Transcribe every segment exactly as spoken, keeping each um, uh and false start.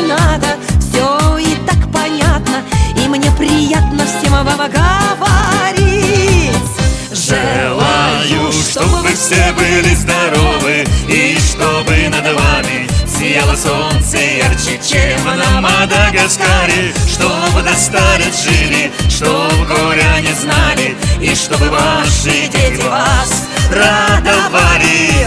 не надо, все и так понятно, и мне приятно всем вам говорить. Желаю, чтобы вы все были здоровы, и чтобы над вами сияло солнце ярче, чем на Мадагаскаре. Чтобы до ста лет жили, чтоб горя не знали, и чтобы ваши дети вас радовали.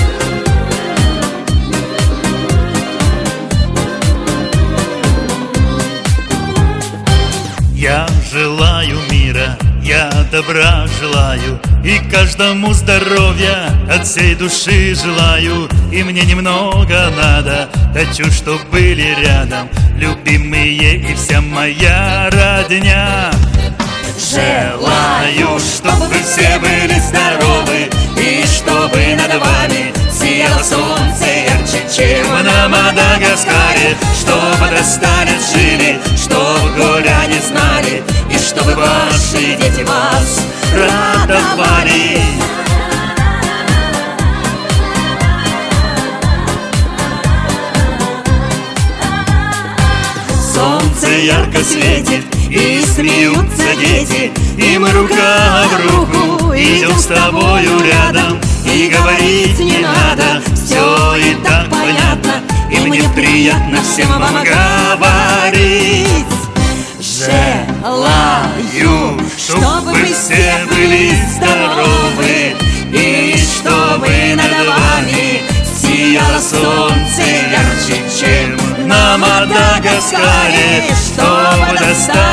Я желаю мира, я добра желаю, и каждому здоровья от всей души желаю. И мне немного надо, хочу, чтоб были рядом любимые и вся моя родня. Желаю, чтобы вы все были здоровы, и чтобы над вами сияло солнце ярче, чем на Мадагаскаре. Чтобы до ста лет жили, чтоб горя не знали, и чтобы ваши дети вас радовали. Солнце ярко светит, и смеются дети, и мы рука в руку идем с тобою рядом. И говорить не надо, все и так понятно, и мне приятно всем вам говорить. Желаю, чтобы вы все были здоровы, и чтобы над вами сияло солнце ярче, чем на Мадагаскаре. Чтобы до ста